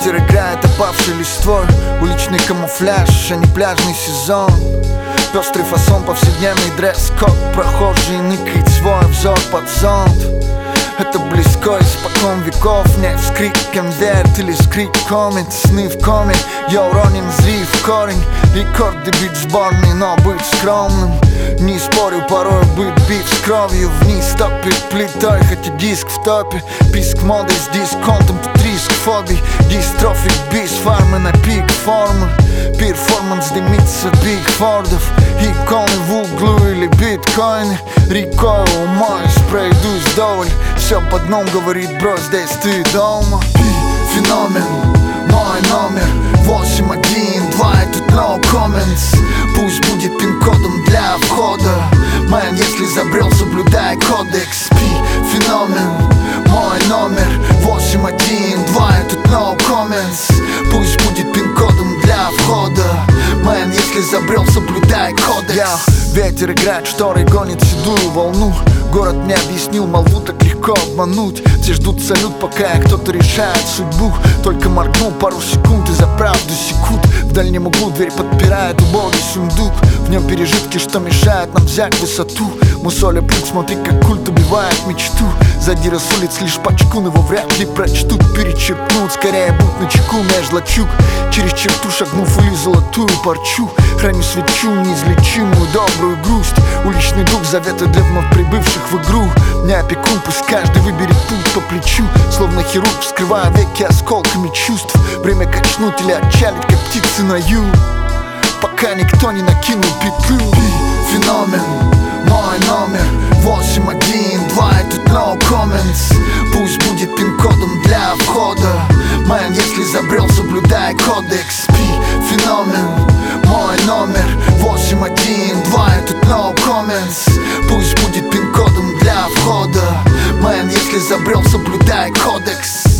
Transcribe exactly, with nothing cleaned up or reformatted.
Ветер играет опавшей листвой, уличный камуфляж, а не пляжный сезон. Пестрый фасон, повседневный дресс-код, прохожий ныкает свой взор под зонт. Это близко испокон веков, не вскрик конверт или скрик коммент. Сны в коме, я уронен, зри в корень. Рекорды бить сборный, но быть скромным. Не спорю, порой быть бит с кровью. Вниз топит плитой, хотя диск в топе. Писк моды с дисконтом, тут риск фобий. Дистрофик, бис, фармы на пик формы. Перформанс дымится бигфордов. Иконы в углу или биткоины. Рекой умоюсь, пройдусь вдоволь. Все под дном говорит, бро, здесь ты дома. Феномен, мой номер восемь один два, и тут no comments. Пусть будет пин-кодом для входа. Мэн, если забрел, соблюдай кодекс. Пи, феномен, мой номер восемь один два, и тут no comments. Пусть будет пин-кодом для входа. Мэн, если забрел, соблюдай кодекс. Я, ветер играет шторы, гонит седую волну. Город мне объяснил, молву так легко обмануть. Все ждут салют, пока кто-то решает судьбу. Только моргнул пару секунд и за правду секут. В дальнем углу дверь подпирает убогий сундук. В нем пережитки, что мешают нам взять высоту. Мусоля путь, смотри, как культ убивает мечту. Задира с улиц лишь пачкун, его вряд ли прочтут. Перечеркнут, скорее будь начеку меж лачуг. Через черту шагнув, улью золотую парчу. Храню свечу, неизлечимую добрую грусть. Уличный дух, заветы для вновь прибывших в игру. Не опекун, пусть каждый выберет путь по плечу. Словно хирург, вскрывая веки осколками чувств. Время качнуть или отчалить, как птицы на ю. Пока никто не накинул петлю. Феномен, мой номер восемь один два, и тут no comments. Пусть будет пин-кодом для входа. Мэн, если забрел, соблюдай кодекс. Пи, феномен, мой номер восемь один два, и тут no comments. Пусть будет пин-кодом для входа. Мэн, если забрел, соблюдай кодекс.